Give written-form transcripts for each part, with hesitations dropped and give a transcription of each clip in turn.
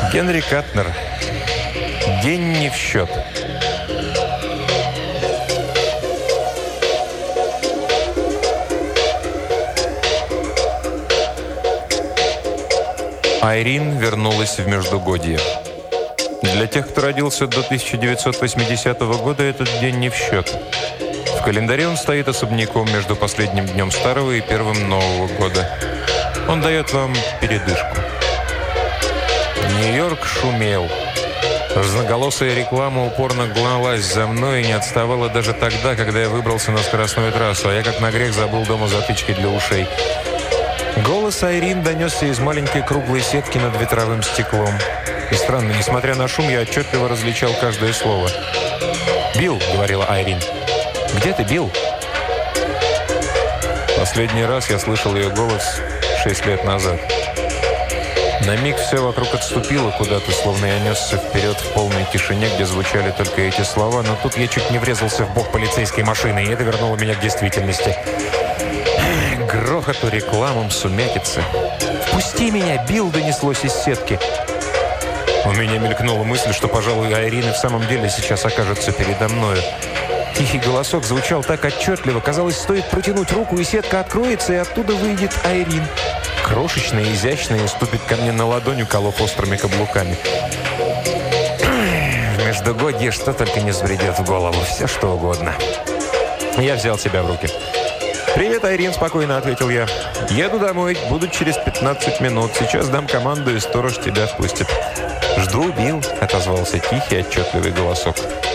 Генри Катнер. День не в счет. Айрин вернулась в Междугодье. Для тех, кто родился до 1980 года, этот день не в счет. В календаре он стоит особняком между последним днем старого и первым Нового года. Он дает вам передышку. Нью-Йорк шумел. Разноголосая реклама упорно гналась за мной и не отставала даже тогда, когда я выбрался на скоростную трассу, а я как на грех забыл дома затычки для ушей. Голос Айрин донесся из маленькой круглой сетки над ветровым стеклом. И странно, несмотря на шум, я отчетливо различал каждое слово. «Билл», — говорила Айрин. «Где ты, Билл?» Последний раз я слышал ее голос 6 лет назад. На миг все вокруг отступило куда-то, словно я несся вперед в полной тишине, где звучали только эти слова, но тут я чуть не врезался в бок полицейской машины, и это вернуло меня к действительности. Грохоту, рекламам, сумятице. «Впусти меня, Билл!» — донеслось из сетки. У меня мелькнула мысль, что, пожалуй, Айрин и в самом деле сейчас окажется передо мною. Тихий голосок звучал так отчетливо. Казалось, стоит протянуть руку, и сетка откроется, и оттуда выйдет Айрин. Крошечная, изящная, и ступит ко мне на ладонь, уколов острыми каблуками. В Междугодье что только не взбредет в голову. Все что угодно. Я взял себя в руки. «Привет, Айрин», — спокойно ответил я. «Еду домой, буду через 15 минут. Сейчас дам команду, и сторож тебя впустит». «Жду, Билл», — отозвался тихий, отчетливый голосок.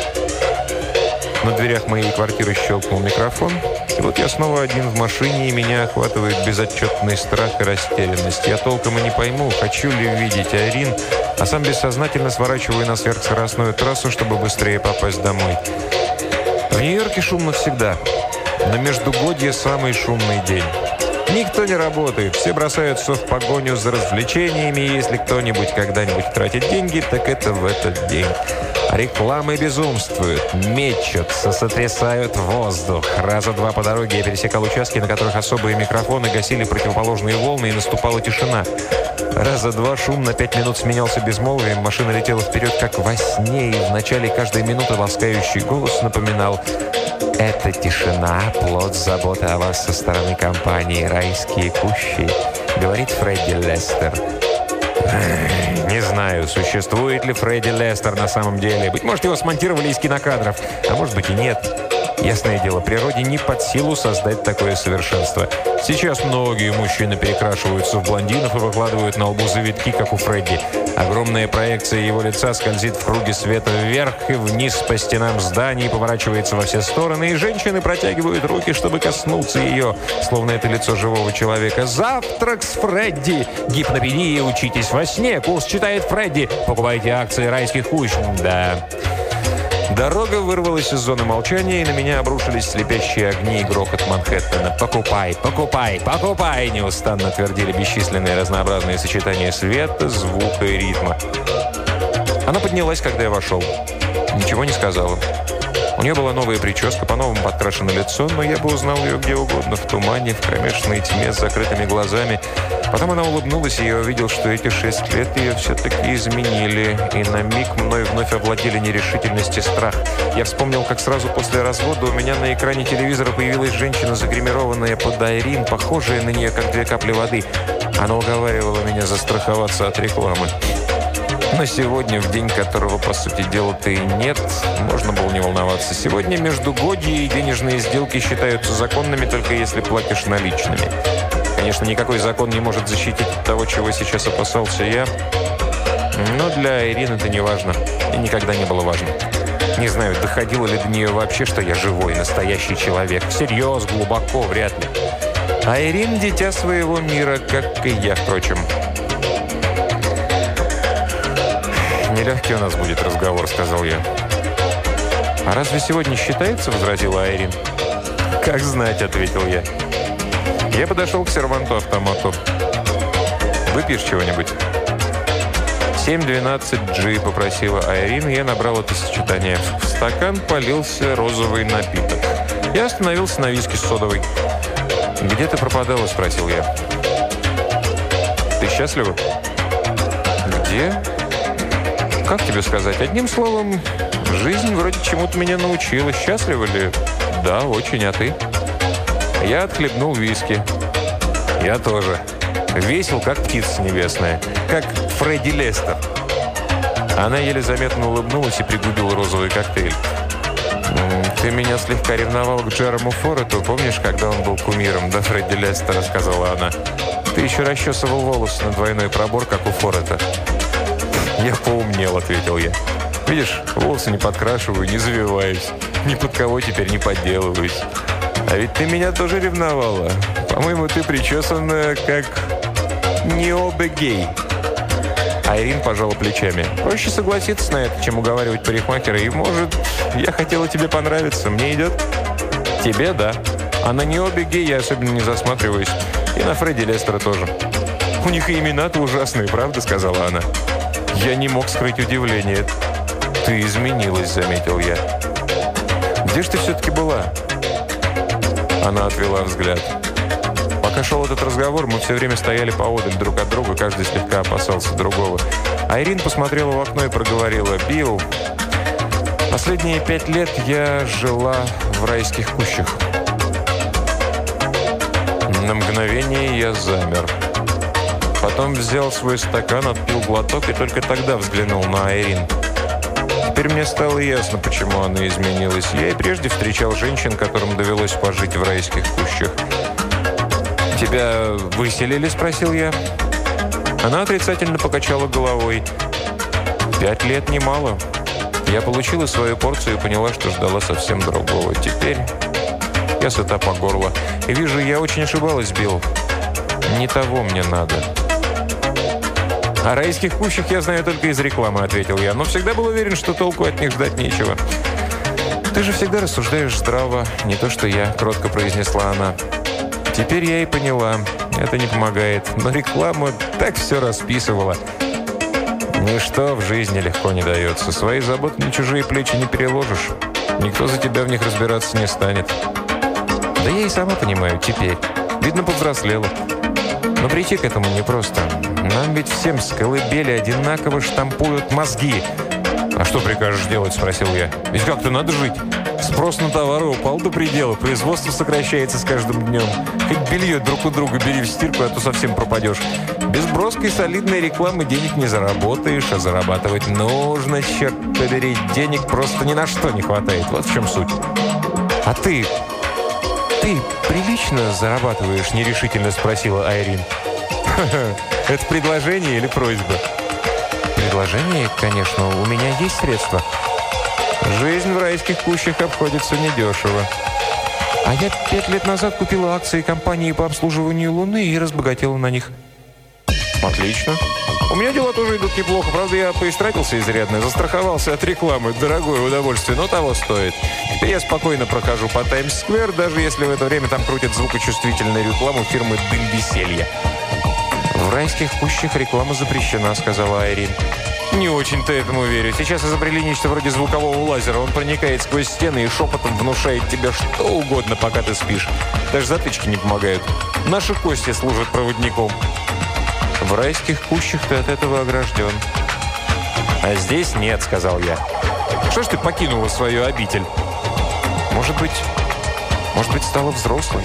На дверях моей квартиры щелкнул микрофон. И вот я снова один в машине, и меня охватывает безотчетный страх и растерянность. Я толком и не пойму, хочу ли видеть Айрин, а сам бессознательно сворачиваю на сверхскоростную трассу, чтобы быстрее попасть домой. В Нью-Йорке шумно всегда. На Междугодье самый шумный день. Никто не работает, все бросаются в погоню за развлечениями, и если кто-нибудь когда-нибудь тратит деньги, так это в этот день. Рекламы безумствуют, мечутся, сотрясают воздух. Раза два по дороге я пересекал участки, на которых особые микрофоны гасили противоположные волны, и наступала тишина. Раза два шум на 5 минут сменялся безмолвием, машина летела вперед, как во сне, и в начале каждой минуты ласкающий голос напоминал: «Это тишина, плод заботы о вас со стороны компании «Райские кущи», — говорит Фредди Лестер». Не знаю, существует ли Фредди Лестер на самом деле. Быть может, его смонтировали из кинокадров, а может быть и нет. Ясное дело, природе не под силу создать такое совершенство. Сейчас многие мужчины перекрашиваются в блондинов и выкладывают на лбу завитки, как у Фредди. Огромная проекция его лица скользит в круге света вверх и вниз по стенам зданий, поворачивается во все стороны, и женщины протягивают руки, чтобы коснуться ее, словно это лицо живого человека. «Завтрак с Фредди! Гипнопедия, учитесь во сне! Курс читает Фредди! Покупайте акции «Райских кущ». Да». Дорога вырвалась из зоны молчания, и на меня обрушились слепящие огни и грохот Манхэттена. «Покупай, покупай, покупай!» неустанно твердили бесчисленные разнообразные сочетания света, звука и ритма. Она поднялась, когда я вошел. Ничего не сказала. У нее была новая прическа, по-новому подкрашено лицо, но я бы узнал ее где угодно, в тумане, в кромешной тьме с закрытыми глазами. Потом она улыбнулась, и я увидел, что эти 6 лет ее все-таки изменили, и на миг мной вновь овладели нерешительность и страх. Я вспомнил, как сразу после развода у меня на экране телевизора появилась женщина, загримированная под Айрин, похожая на нее, как 2 капли воды. Она уговаривала меня застраховаться от рекламы. Но сегодня, в день которого, по сути дела-то и нет, можно было не волноваться. Сегодня Междугодье и денежные сделки считаются законными, только если платишь наличными. Конечно, никакой закон не может защитить от того, чего сейчас опасался я. Но для Айрин это не важно. И никогда не было важно. Не знаю, доходило ли до нее вообще, что я живой, настоящий человек. Всерьез, глубоко, вряд ли. Айрин – дитя своего мира, как и я, впрочем. «Нелегкий у нас будет разговор», — сказал я. «А разве сегодня считается?» — возразила Айрин. «Как знать», — ответил я. Я подошел к серванту-автомату. «Выпьешь чего-нибудь?» 7-12 G попросила Айрин, и я набрал это сочетание. В стакан полился розовый напиток. Я остановился на виски с содовой. «Где ты пропадала?» — спросил я. «Ты счастлива?» «Где?» Как тебе сказать? Одним словом, жизнь вроде чему-то меня научила. Счастлива ли? Да, очень. А ты? Я отхлебнул виски. Я тоже. Весел, как птица небесная. Как Фредди Лестер. Она еле заметно улыбнулась и пригубила розовый коктейль. «Ты меня слегка ревновал к Джерому Форрету, помнишь, когда он был кумиром?» «Да, Фредди Лестера», — сказала она. «Ты еще расчесывал волосы на двойной пробор, как у Форрета». «Я поумнел», — ответил я. «Видишь, волосы не подкрашиваю, не завиваюсь. Ни под кого теперь не подделываюсь. А ведь ты меня тоже ревновала. По-моему, ты причесанная, как Ниобе Гей». Айрин пожала плечами. «Проще согласиться на это, чем уговаривать парикмахера. И, может, я хотела тебе понравиться. Мне идет?» «Тебе, да. А на Ниобе Гей я особенно не засматриваюсь. И на Фредди Лестера тоже». «У них и имена-то ужасные, правда?» — сказала она. Я не мог скрыть удивление. «Ты изменилась», — заметил я. «Где ж ты все-таки была?» Она отвела взгляд. Пока шел этот разговор, мы все время стояли поодаль друг от друга, каждый слегка опасался другого. Айрин посмотрела в окно и проговорила: «Билл, последние 5 лет я жила в райских кущах». На мгновение я замер. Потом взял свой стакан, отпил глоток и только тогда взглянул на Айрин. Теперь мне стало ясно, почему она изменилась. Я и прежде встречал женщин, которым довелось пожить в райских кущах. «Тебя выселили?» – спросил я. Она отрицательно покачала головой. 5 лет немало. Я получила свою порцию и поняла, что ждала совсем другого. Теперь я сыта по горло. И вижу, я очень ошибалась, Билл. Не того мне надо. «О райских кущах я знаю только из рекламы», — ответил я. «Но всегда был уверен, что толку от них ждать нечего». «Ты же всегда рассуждаешь здраво, не то что я», — кротко произнесла она. Теперь я и поняла. Это не помогает. Но реклама так все расписывала. Ничто в жизни легко не дается. Свои заботы на чужие плечи не переложишь. Никто за тебя в них разбираться не станет. Да я и сама понимаю теперь. Видно, повзрослела. Но прийти к этому непросто. Нам ведь всем с колыбели одинаково штампуют мозги. «А что прикажешь делать?» – спросил я. «Ведь как-то надо жить. Спрос на товары упал до предела. Производство сокращается с каждым днем. Хоть белье друг у друга бери в стирку, а то совсем пропадешь. Без броской солидной рекламы денег не заработаешь, а зарабатывать нужно, черт побери. Денег просто ни на что не хватает. Вот в чем суть». «А ты прилично зарабатываешь?» – нерешительно спросила Айрин. «Это предложение или просьба?» «Предложение, конечно. У меня есть средства». «Жизнь в райских кущах обходится недешево». «А я 5 лет назад купила акции компании по обслуживанию Луны и разбогатела на них». «Отлично. У меня дела тоже идут неплохо. Правда, я поистратился изрядно. Застраховался от рекламы. Дорогое удовольствие, но того стоит. Теперь я спокойно прохожу по Таймс-сквер, даже если в это время там крутят звукочувствительную рекламу фирмы «Дым веселья». «В райских кущах реклама запрещена», — сказала Айрин. «Не очень-то этому верю. Сейчас изобрели нечто вроде звукового лазера. Он проникает сквозь стены и шепотом внушает тебе что угодно, пока ты спишь. Даже затычки не помогают. Наши кости служат проводником». «В райских кущах ты от этого огражден». «А здесь нет», — сказал я. «Что ж ты покинула свою обитель?» Может быть, стала взрослой?»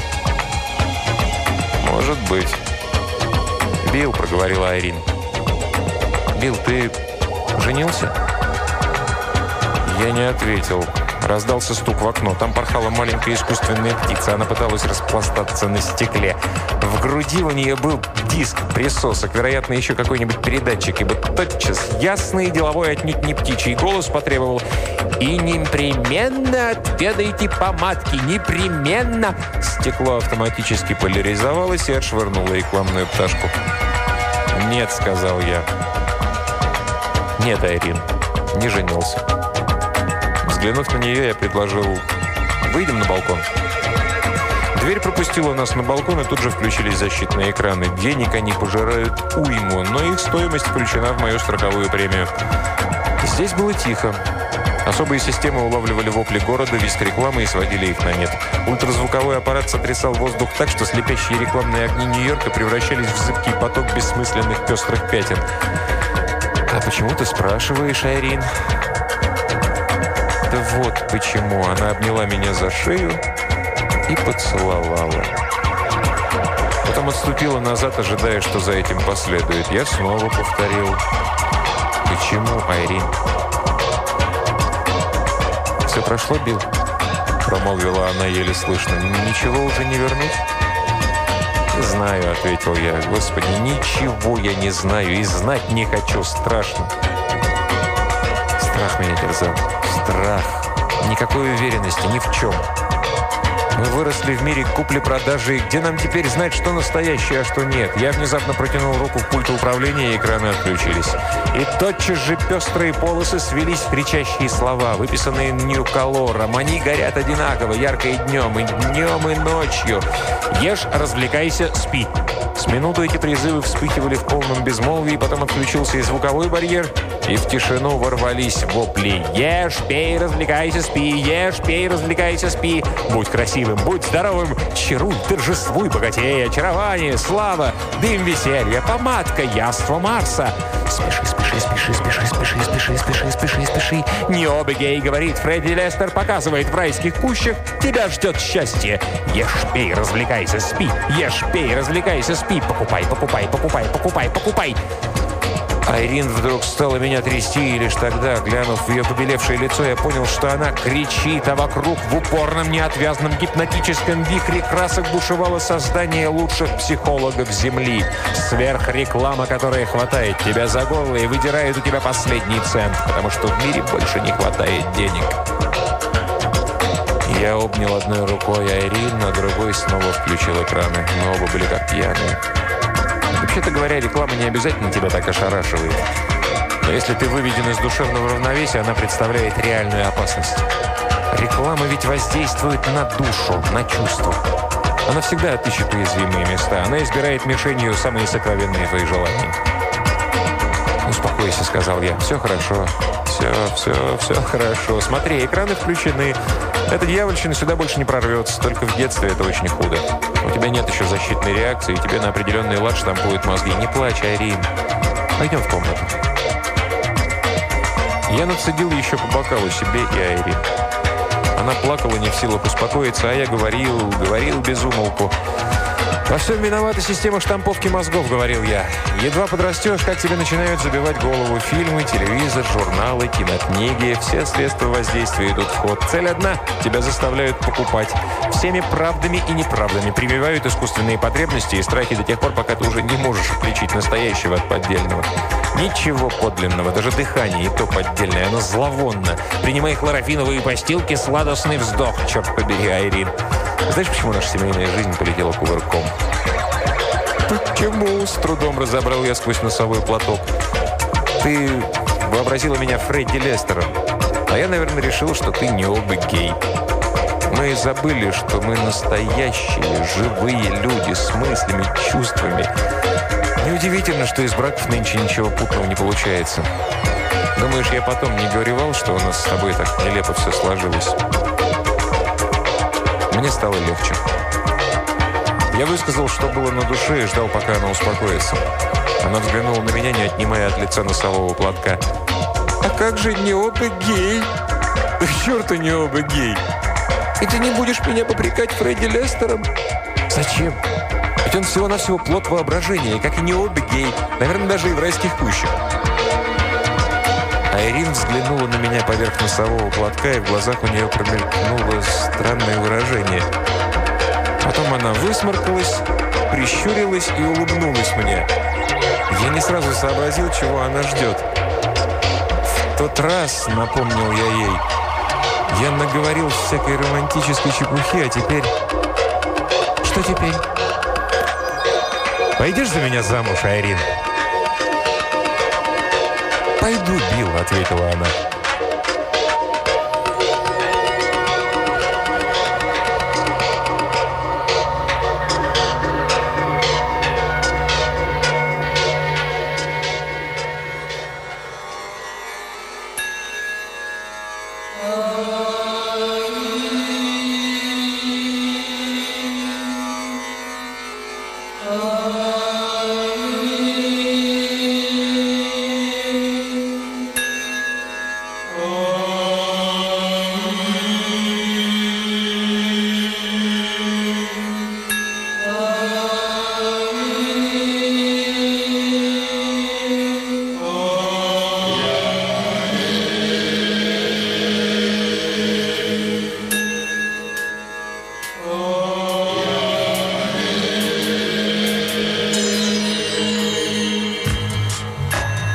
«Может быть». «Билл», — проговорила Айрин. «Билл, ты женился?» Я не ответил. Раздался стук в окно. Там порхала маленькая искусственная птица. Она пыталась распластаться на стекле. В груди у нее был диск, присосок, вероятно, еще какой-нибудь передатчик. Ибо тотчас ясный, деловой, отнюдь не птичий голос потребовал: «И непременно отведайте помадки! Непременно!» Стекло автоматически поляризовалось и отшвырнуло рекламную пташку. «Нет», — сказал я. «Нет, Айрин, не женился». Взглянув на нее, я предложил: «Выйдем на балкон». Дверь пропустила нас на балкон, и тут же включились защитные экраны. Денег они пожирают уйму, но их стоимость включена в мою страховую премию. Здесь было тихо. Особые системы улавливали вопли города, визг рекламы и сводили их на нет. Ультразвуковой аппарат сотрясал воздух так, что слепящие рекламные огни Нью-Йорка превращались в зыбкий поток бессмысленных пестрых пятен. «А почему ты спрашиваешь, Айрин?» «Да вот почему». Она обняла меня за шею и поцеловала. Потом отступила назад, ожидая, что за этим последует. Я снова повторил: «Почему, Айрин?» «Все прошло, Билл?» – промолвила она еле слышно. «Ничего уже не вернуть?» «Не знаю», – ответил я. «Господи, ничего я не знаю и знать не хочу. Страшно». Страх меня терзал. Страх. Никакой уверенности ни в чем. Мы выросли в мире купли-продажи, и где нам теперь знать, что настоящее, а что нет? Я внезапно протянул руку к пульту управления, и экраны отключились. И тотчас же пестрые полосы свелись в кричащие слова, выписанные нью-колором. Они горят одинаково, ярко и днем, и ночью. «Ешь, развлекайся, спи». С минуту эти призывы вспыхивали в полном безмолвии, потом отключился и звуковой барьер, и в тишину ворвались вопли: «Ешь, пей, развлекайся, спи! Ешь, пей, развлекайся, спи! Будь красивым, будь здоровым! Чаруй, торжествуй, богатей, очарование, слава, дым веселья, помадка, яство Марса! Спеши, спеши, спеши, спеши, спеши, спеши, спеши, спеши, спеши! Необа гей, говорит Фредди Лестер, показывает в райских кущах, тебя ждет счастье! Ешь, пей, развлекайся, спи! Ешь, пей, развлекайся, спи! Покупай, покупай, покупай, покупай, покупай!» Айрин вдруг стала меня трясти, и лишь тогда, глянув в ее побелевшее лицо, я понял, что она кричит, а вокруг в упорном, неотвязном, гипнотическом вихре красок бушевало создание лучших психологов Земли. Сверхреклама, которая хватает тебя за горло и выдирает у тебя последний цент, потому что в мире больше не хватает денег. Я обнял одной рукой Айрин, а другой снова включил экраны. Мы оба были как пьяные. Вообще-то говоря, реклама не обязательно тебя так ошарашивает. Но если ты выведен из душевного равновесия, она представляет реальную опасность. Реклама ведь воздействует на душу, на чувства. Она всегда отыщет уязвимые места. Она избирает мишенью самые сокровенные твои желания. «Успокойся», — сказал я. «Все хорошо. Все хорошо. Смотри, экраны включены. Эта дьявольщина сюда больше не прорвется. Только в детстве это очень худо. У тебя нет еще защитной реакции, и тебе на определенный лад штампуют мозги. Не плачь, Айрин. Пойдем в комнату». Я нацедил еще по бокалу себе и Айрин. Она плакала, не в силах успокоиться, а я говорил без умолку. «Во всем виновата система штамповки мозгов», — говорил я. «Едва подрастешь, как тебе начинают забивать голову фильмы, телевизор, журналы, кинокниги. Все средства воздействия идут в ход. Цель одна — тебя заставляют покупать. Всеми правдами и неправдами прививают искусственные потребности и страхи до тех пор, пока ты уже не можешь отличить настоящего от поддельного. Ничего подлинного, даже дыхание и то поддельное, оно зловонно. Принимай хлорофиновые постилки, сладостный вздох, черт побери, Айрин». Знаешь, почему наша семейная жизнь полетела кувырком? «Почему?» — с трудом разобрал я сквозь носовой платок. «Ты вообразила меня Фредди Лестером, а я, наверное, решил, что ты не оба гей. Мы забыли, что мы настоящие, живые люди с мыслями, чувствами. Неудивительно, что из браков нынче ничего путного не получается. Думаешь, я потом не горевал, что у нас с тобой так нелепо все сложилось?» Мне стало легче. Я высказал, что было на душе, и ждал, пока она успокоится. Она взглянула на меня, не отнимая от лица носового платка. «А как же не оба гей?» «Да к черту не оба гей! И ты не будешь меня попрекать Фредди Лестером?» «Зачем? Ведь он всего-навсего плод воображения, как и не оба гей. Наверное, даже и в райских кущах». Айрин взглянула на меня поверх носового платка, и в глазах у нее промелькнуло странное выражение. Потом она высморкалась, прищурилась и улыбнулась мне. Я не сразу сообразил, чего она ждет. В тот раз, напомнил я ей, я наговорил всякой романтической чепухи, а теперь... Что теперь? «Пойдешь за меня замуж, Айрин?» «Пойду, Билл», — ответила она.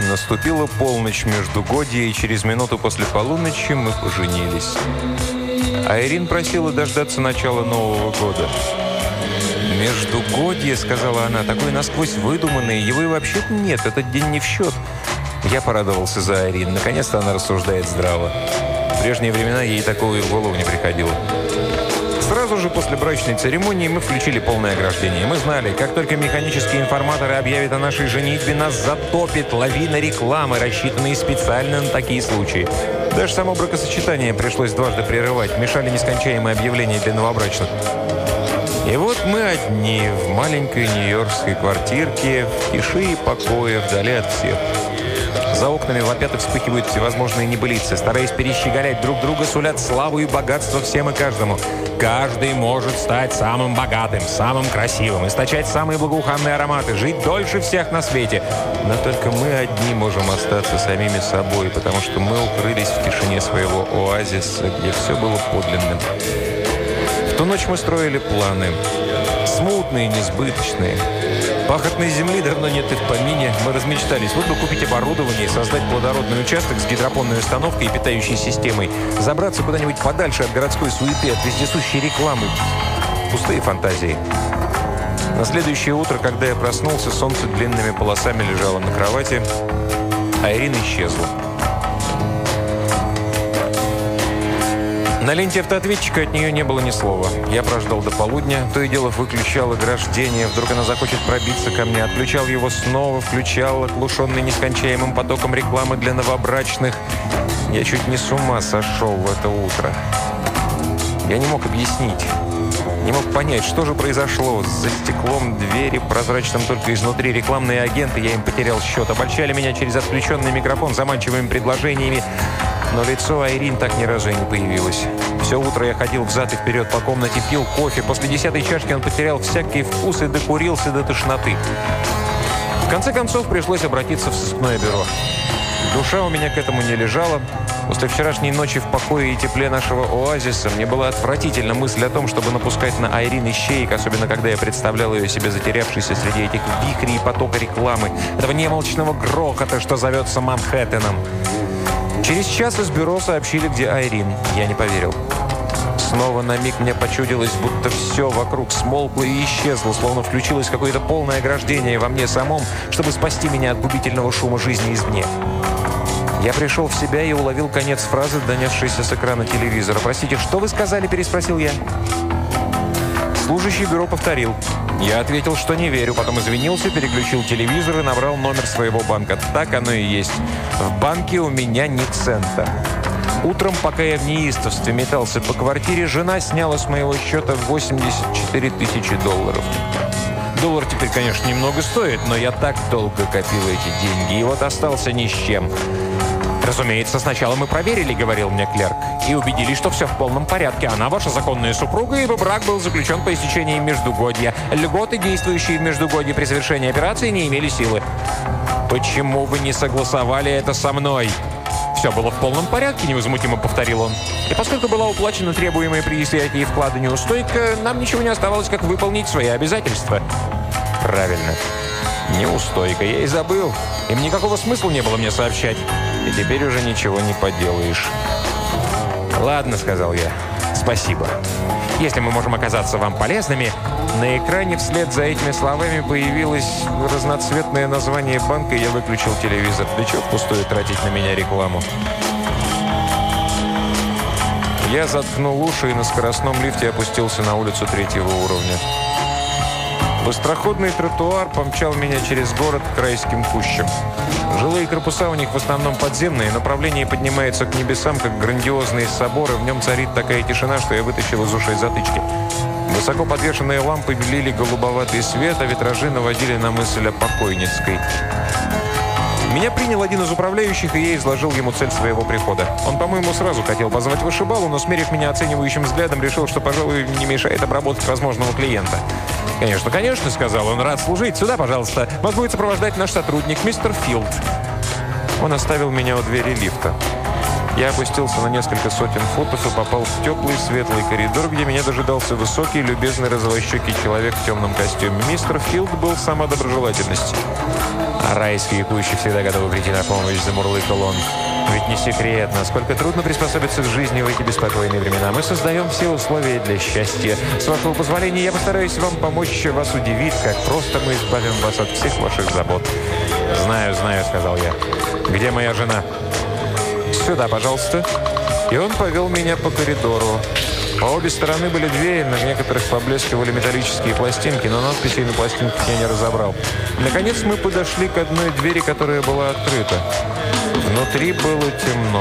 Наступила полночь междугодия, и через минуту после полуночи мы поженились. Айрин просила дождаться начала Нового года. «Междугодие», — сказала она, — «такое насквозь выдуманное, его и вообще-то нет, этот день не в счет». Я порадовался за Айрин. Наконец-то она рассуждает здраво. В прежние времена ей такого и в голову не приходило. Сразу же после брачной церемонии мы включили полное ограждение. Мы знали, как только механические информаторы объявят о нашей женитьбе, нас затопит лавина рекламы, рассчитанной специально на такие случаи. Даже само бракосочетание пришлось дважды прерывать. Мешали нескончаемые объявления для новобрачных. И вот мы одни в маленькой нью-йоркской квартирке, в тиши и покое, вдали от всех. За окнами вопят и вспыхивают всевозможные небылицы. Стараясь перещеголять друг друга, сулят славу и богатство всем и каждому. Каждый может стать самым богатым, самым красивым, источать самые благоуханные ароматы, жить дольше всех на свете. Но только мы одни можем остаться самими собой, потому что мы укрылись в тишине своего оазиса, где все было подлинным. В ту ночь мы строили планы. Смутные, несбыточные. Пахотной земли давно нет и в помине. Мы размечтались. Вот бы купить оборудование, создать плодородный участок с гидропонной установкой и питающей системой. Забраться куда-нибудь подальше от городской суеты, от вездесущей рекламы. Пустые фантазии. На следующее утро, когда я проснулся, солнце длинными полосами лежало на кровати. Айрин исчезла. На ленте автоответчика от нее не было ни слова. Я прождал до полудня, то и дело выключал ограждение. Вдруг она захочет пробиться ко мне. Отключал его снова, включал, оглушенный нескончаемым потоком рекламы для новобрачных. Я чуть не с ума сошел в это утро. Я не мог объяснить, не мог понять, что же произошло. За стеклом двери, прозрачным только изнутри, рекламные агенты, я им потерял счет. Обольщали меня через отключенный микрофон заманчивыми предложениями. Но лицо Айрин так ни разу и не появилось. Все утро я ходил взад и вперед по комнате, пил кофе. После 10-й чашки он потерял всякий вкус и докурился до тошноты. В конце концов, пришлось обратиться в сыскное бюро. Душа у меня к этому не лежала. После вчерашней ночи в покое и тепле нашего оазиса мне была отвратительна мысль о том, чтобы напускать на Айрин ищеек, особенно когда я представлял ее себе затерявшейся среди этих вихрей и потока рекламы, этого немолчного грохота, что зовется Манхэттеном. Через час из бюро сообщили, где Айрин. Я не поверил. Снова на миг мне почудилось, будто все вокруг смолкло и исчезло, словно включилось какое-то полное ограждение во мне самом, чтобы спасти меня от губительного шума жизни извне. Я пришел в себя и уловил конец фразы, донесшейся с экрана телевизора. «Простите, что вы сказали?» – переспросил я. Служащий бюро повторил. Я ответил, что не верю, потом извинился, переключил телевизор и набрал номер своего банка. Так оно и есть. В банке у меня ни цента. Утром, пока я в неистовстве метался по квартире, жена сняла с моего счета $84 тысячи. Доллар теперь, конечно, немного стоит, но я так долго копил эти деньги, и вот остался ни с чем. «Разумеется, сначала мы проверили, — говорил мне клерк, — и убедились, что все в полном порядке. Она ваша законная супруга, ибо брак был заключен по истечении междугодья. Льготы, действующие в междугодье при совершении операции, не имели силы». «Почему вы не согласовали это со мной?» «Все было в полном порядке, — невозмутимо повторил он. И поскольку была уплачена требуемая при изъятии вклада неустойка, нам ничего не оставалось, как выполнить свои обязательства». «Правильно. Неустойка. Я и забыл. Им никакого смысла не было мне сообщать. И теперь уже ничего не поделаешь». «Ладно, — сказал я. — Спасибо. Если мы можем оказаться вам полезными». На экране вслед за этими словами появилось разноцветное название банка, и я выключил телевизор. Для чего впустую тратить на меня рекламу? Я заткнул уши и на скоростном лифте опустился на улицу 3-го уровня. Быстроходный тротуар помчал меня через город к райским кущам. Жилые корпуса у них в основном подземные, направление поднимается к небесам, как грандиозные соборы. В нем царит такая тишина, что я вытащил из ушей затычки. Высоко подвешенные лампы лили голубоватый свет, а витражи наводили на мысль о покойницкой. Меня принял один из управляющих, и я изложил ему цель своего прихода. Он, по-моему, сразу хотел позвать вышибалу, но, смерив меня оценивающим взглядом, решил, что, пожалуй, не мешает обработать возможного клиента. «Конечно, конечно, — сказал он, — рад служить. Сюда, пожалуйста. Вас будет сопровождать наш сотрудник, мистер Филд». Он оставил меня у двери лифта. Я опустился на несколько сотен футов и попал в теплый, светлый коридор, где меня дожидался высокий, любезный, розовощекий человек в темном костюме. Мистер Филд был сама доброжелательность. А райские кущи всегда готовы прийти на помощь, замурлыкал он. Ведь не секрет, насколько трудно приспособиться к жизни в эти беспокойные времена. Мы создаем все условия для счастья. С вашего позволения, я постараюсь вам помочь, вас удивить, как просто мы избавим вас от всех ваших забот. «Знаю, знаю», — сказал я. «Где моя жена?» «Сюда, пожалуйста». И он повел меня по коридору. По обе стороны были двери, на некоторых поблескивали металлические пластинки, но надписей на пластинках я не разобрал. Наконец мы подошли к одной двери, которая была открыта. Внутри было темно.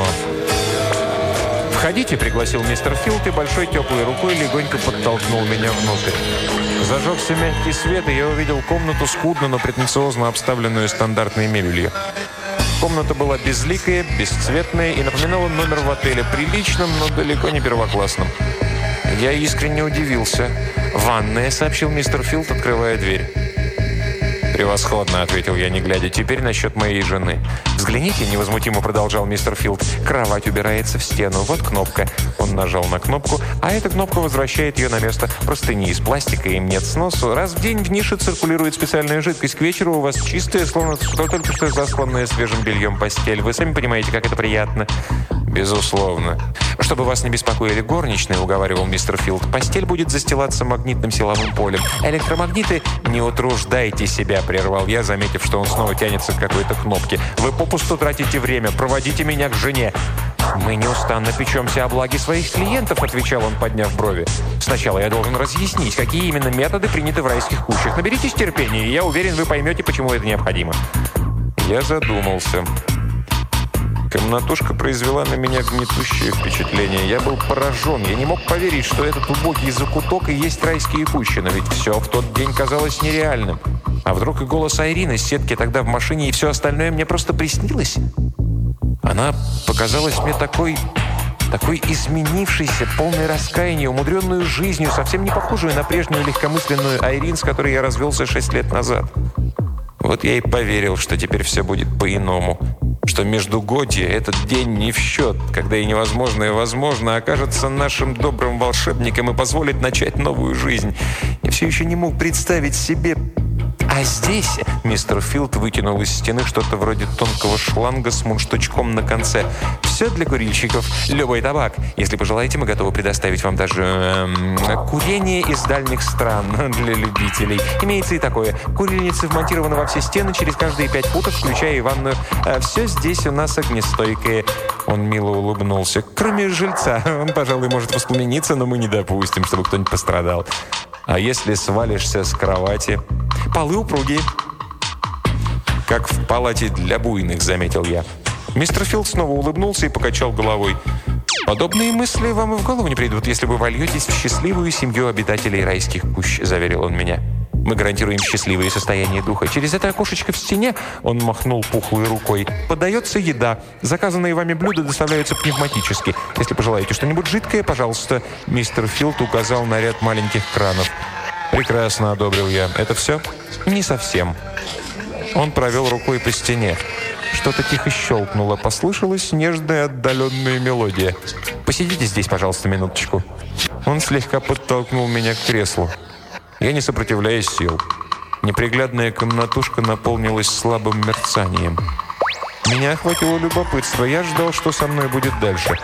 «Входите», — пригласил мистер Филд и большой теплой рукой легонько подтолкнул меня внутрь. Зажегся мягкий свет, и я увидел комнату скудно, но претенциозно обставленную стандартной мебелью. Комната была безликая, бесцветная и напоминала номер в отеле, приличном, но далеко не первоклассном. Я искренне удивился. «Ванная», — сообщил мистер Филд, открывая дверь. «Превосходно», — ответил я, не глядя. «Теперь насчет моей жены». «Взгляните», — невозмутимо продолжал мистер Филд. «Кровать убирается в стену. Вот кнопка». Он нажал на кнопку, а эта кнопка возвращает ее на место. Простыни из пластика, им нет сносу. Раз в день в нише циркулирует специальная жидкость. К вечеру у вас чистая, словно только что засланная свежим бельем постель. Вы сами понимаете, как это приятно». «Безусловно». «Чтобы вас не беспокоили горничные», — уговаривал мистер Филд, «постель будет застилаться магнитным силовым полем. Электромагниты...» «Не утруждайте себя», — прервал я, заметив, что он снова тянется к какой-то кнопке. «Вы попусту тратите время. Проводите меня к жене». «Мы неустанно печемся о благе своих клиентов», — отвечал он, подняв брови. «Сначала я должен разъяснить, какие именно методы приняты в райских кущах. Наберитесь терпения, и я уверен, вы поймете, почему это необходимо». Я задумался. Комнатушка произвела на меня гнетущее впечатление. Я был поражен. Я не мог поверить, что этот убогий закуток и есть райские кущи. Но ведь все в тот день казалось нереальным. А вдруг и голос Айрины с сетки тогда в машине, и все остальное мне просто приснилось? Она показалась мне такой изменившейся, полной раскаяния, умудренную жизнью, совсем не похожую на прежнюю легкомысленную Айрин, с которой я развелся 6 лет назад. Вот я и поверил, что теперь все будет по-иному. Что междугодье, этот день не в счет, когда и невозможное возможно окажется нашим добрым волшебником и позволит начать новую жизнь. Я все еще не мог представить себе... А здесь мистер Филд вытянул из стены что-то вроде тонкого шланга с мундштучком на конце. Все для курильщиков, любой табак. Если пожелаете, мы готовы предоставить вам даже курение из дальних стран для любителей. Имеется и такое. Курильницы вмонтированы во все стены через каждые 5 футов, включая и ванную. Все здесь у нас огнестойкое. Он мило улыбнулся. Кроме жильца. Он, пожалуй, может воспламениться, но мы не допустим, чтобы кто-нибудь пострадал. А если свалишься с кровати? Полы упругие. Как в палате для буйных, заметил я. Мистер Филд снова улыбнулся и покачал головой. «Подобные мысли вам и в голову не придут, если вы вольетесь в счастливую семью обитателей райских кущ», — заверил он меня. «Мы гарантируем счастливое состояние духа. Через это окошечко в стене», — он махнул пухлой рукой, «подается еда. Заказанные вами блюда доставляются пневматически. Если пожелаете что-нибудь жидкое, пожалуйста». Мистер Филд указал на ряд маленьких кранов. «Прекрасно», — одобрил я. «Это все?» «Не совсем». Он провел рукой по стене. Что-то тихо щелкнуло. Послышалась нежная отдаленная мелодия. «Посидите здесь, пожалуйста, минуточку». Он слегка подтолкнул меня к креслу. Я, не сопротивляясь, сел. Неприглядная комнатушка наполнилась слабым мерцанием. Меня охватило любопытство. Я ждал, что со мной будет дальше.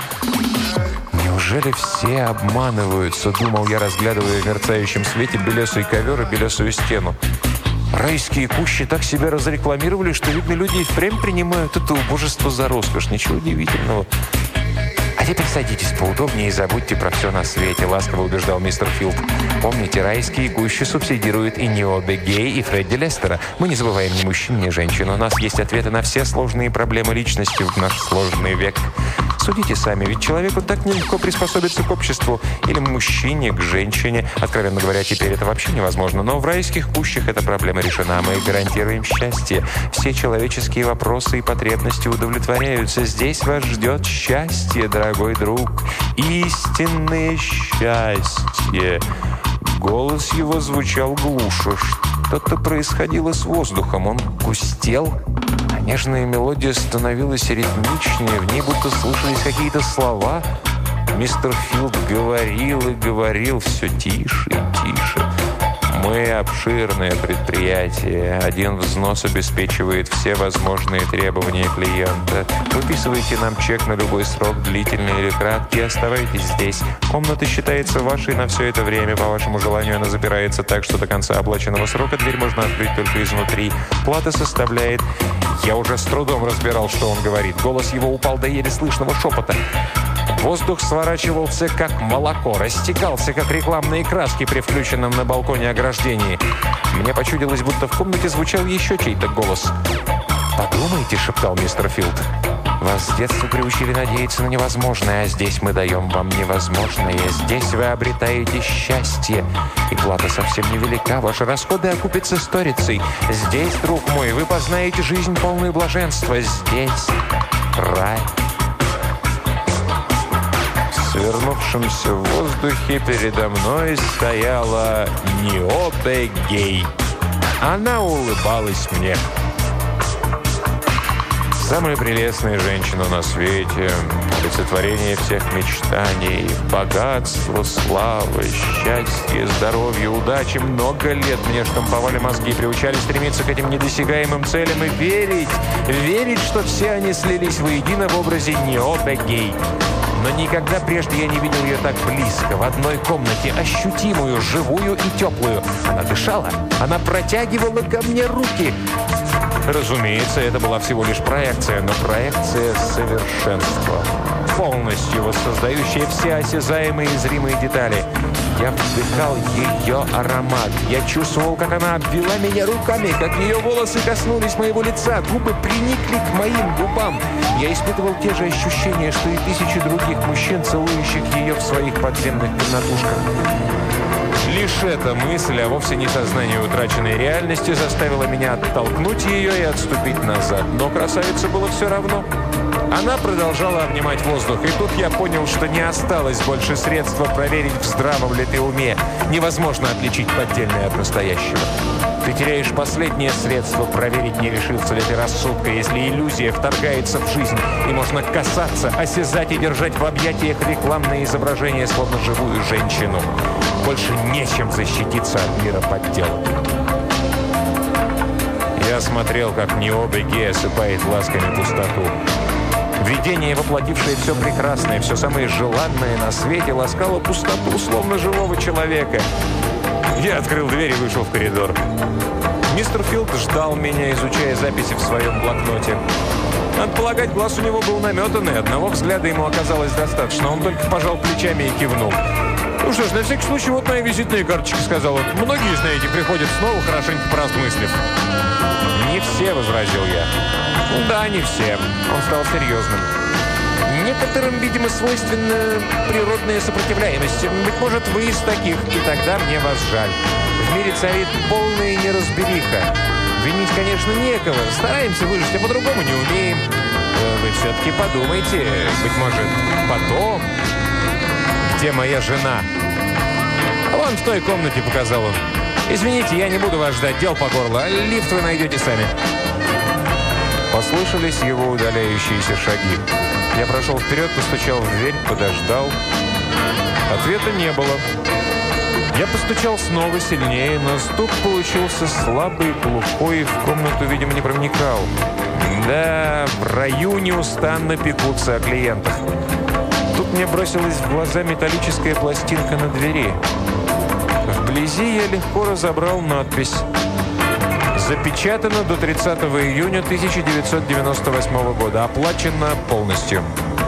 «Неужели все обманываются?» — думал я, разглядывая в мерцающем свете белесый ковер и белесую стену. Райские кущи так себя разрекламировали, что, видно, люди и впрямь принимают это убожество за роскошь. Ничего удивительного. «А теперь садитесь поудобнее и забудьте про все на свете», — ласково убеждал мистер Филд. «Помните, райские кущи субсидируют и Необе Гей, и Фредди Лестера. Мы не забываем ни мужчин, ни женщин. У нас есть ответы на все сложные проблемы личности в наш сложный век. Судите сами, ведь человеку так нелегко приспособиться к обществу. Или мужчине к женщине. Откровенно говоря, теперь это вообще невозможно. Но в райских кущах эта проблема решена. Мы гарантируем счастье. Все человеческие вопросы и потребности удовлетворяются. Здесь вас ждет счастье, дорогой друг. Истинное счастье». Голос его звучал глуше. Что-то происходило с воздухом. Он густел. Нежная мелодия становилась ритмичнее, в ней будто слышались какие-то слова. Мистер Филд говорил и говорил все тише и тише. Мы обширное предприятие. Один взнос обеспечивает все возможные требования клиента. Выписывайте нам чек на любой срок, длительный или краткий, оставайтесь здесь. Комната считается вашей на все это время. По вашему желанию она запирается так, что до конца оплаченного срока дверь можно открыть только изнутри. Плата составляет... Я уже с трудом разбирал, что он говорит. Голос его упал до еле слышного шепота. Воздух сворачивался, как молоко, растекался, как рекламные краски при включенном на балконе ограждении. Мне почудилось, будто в комнате звучал еще чей-то голос. «Подумайте», — шептал мистер Филд. «Вас с детства приучили надеяться на невозможное, а здесь мы даем вам невозможное. Здесь вы обретаете счастье, и плата совсем невелика. Ваши расходы окупятся сторицей. Здесь, друг мой, вы познаете жизнь полную блаженства. Здесь рай». В свернувшемся в воздухе передо мной стояла Ниобе Гей. Она улыбалась мне. Самая прелестная женщина на свете, олицетворение всех мечтаний, богатство, слава, счастье, здоровье, удачи. Много лет мне штамповали мозги, приучали стремиться к этим недосягаемым целям и верить, что все они слились воедино в образе Ниобе Гей. Но никогда прежде я не видел ее так близко, в одной комнате, ощутимую, живую и теплую. Она дышала, она протягивала ко мне руки. Разумеется, это была всего лишь проекция, но проекция совершенства, полностью воссоздающая все осязаемые и зримые детали. Я вдыхал ее аромат. Я чувствовал, как она обвела меня руками, как ее волосы коснулись моего лица, губы приникли к моим губам. Я испытывал те же ощущения, что и тысячи других мужчин, целующих ее в своих подземных комнатушках. Лишь эта мысль, а вовсе не сознание утраченной реальности, заставила меня оттолкнуть ее и отступить назад. Но красавице было все равно. Она продолжала обнимать воздух, и тут я понял, что не осталось больше средства проверить, в здравом ли ты уме. Невозможно отличить поддельное от настоящего. Ты теряешь последнее средство проверить, не лишился ли ты рассудка, если иллюзия вторгается в жизнь, и можно касаться, осязать и держать в объятиях рекламные изображения, словно живую женщину. Больше нечем защититься от мира подделок. Я смотрел, как Ниобе Гей осыпает ласками пустоту. Видение, воплотившее все прекрасное, все самое желанное на свете, ласкало пустоту, словно живого человека. Я открыл дверь и вышел в коридор. Мистер Филд ждал меня, изучая записи в своем блокноте. Надо полагать, глаз у него был наметанный, одного взгляда ему оказалось достаточно. Он только пожал плечами и кивнул. «Ну что ж, на всякий случай, вот моя визитная карточка», — сказал он. «Многие, знаете, приходят снова, хорошенько поразмыслив». «Не все», — возразил я. «Да, не все». Он стал серьезным. «Некоторым, видимо, свойственна природная сопротивляемость. Быть может, вы из таких, и тогда мне вас жаль. В мире царит полная неразбериха. Винить, конечно, некого. Стараемся выжить, а по-другому не умеем. Вы все-таки подумайте, быть может, потом. Где моя жена?» «Вон в той комнате», — показал он. «Извините, я не буду вас ждать, дел по горло. Лифт вы найдете сами». Послышались его удаляющиеся шаги. Я прошел вперед, постучал в дверь, подождал. Ответа не было. Я постучал снова сильнее, но стук получился слабый, глухой, и в комнату, видимо, не проникал. Да, в раю неустанно пекутся о клиентах. Тут мне бросилась в глаза металлическая пластинка на двери. Вблизи я легко разобрал надпись. Запечатано до 30 июня 1998 года. Оплачено полностью.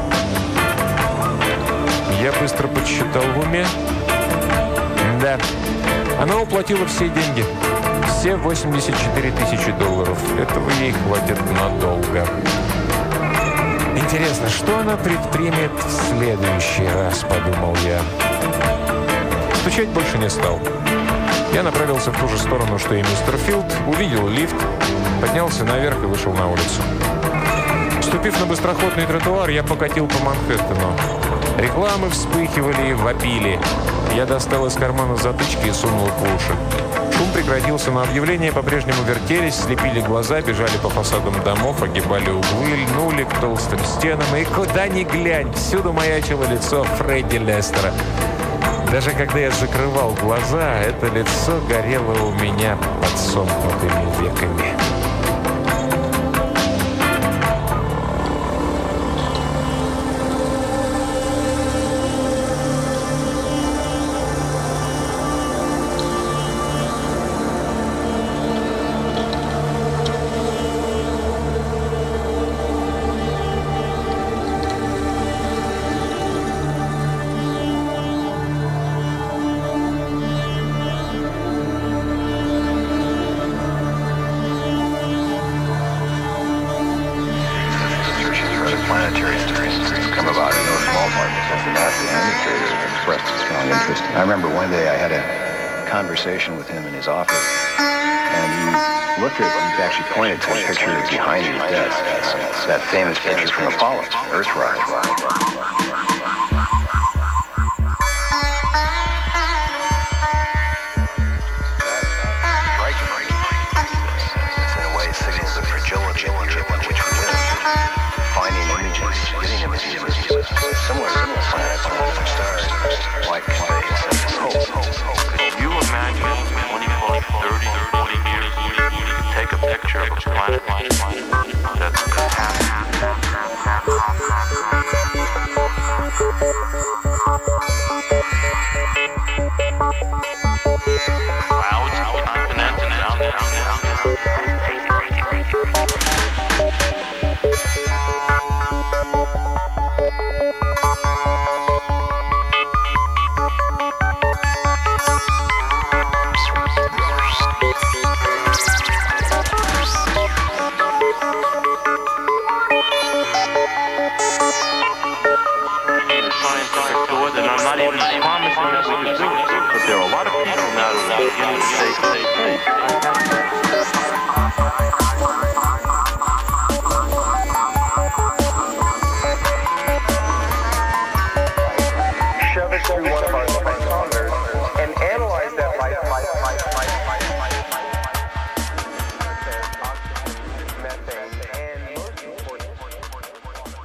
Я быстро подсчитал в уме. Да, она уплатила все деньги. Все 84 тысячи долларов. Этого ей хватит надолго. Интересно, что она предпримет в следующий раз, подумал я. Стучать больше не стал. Я направился в ту же сторону, что и мистер Филд, увидел лифт, поднялся наверх и вышел на улицу. Вступив на быстроходный тротуар, я покатил по Манхэттену. Рекламы вспыхивали и вопили. Я достал из кармана затычки и сунул их в уши. Шум прекратился, но объявления по-прежнему вертелись, слепили глаза, бежали по фасадам домов, огибали углы, льнули к толстым стенам. И куда ни глянь, всюду маячило лицо Фредди Лестера. Даже когда я закрывал глаза, это лицо горело у меня под сомкнутыми веками. I remember one day I had a conversation with him in his office, and he looked at, he actually pointed to a picture behind his desk, that famous picture from Apollo, Earthrise. Similar planets and other stars, like space and space. Could you imagine 20, 30, 40 years you could take a picture of a planet that's clouds, continents, and down there. But there are a lot of people now that are beginning to say, hey,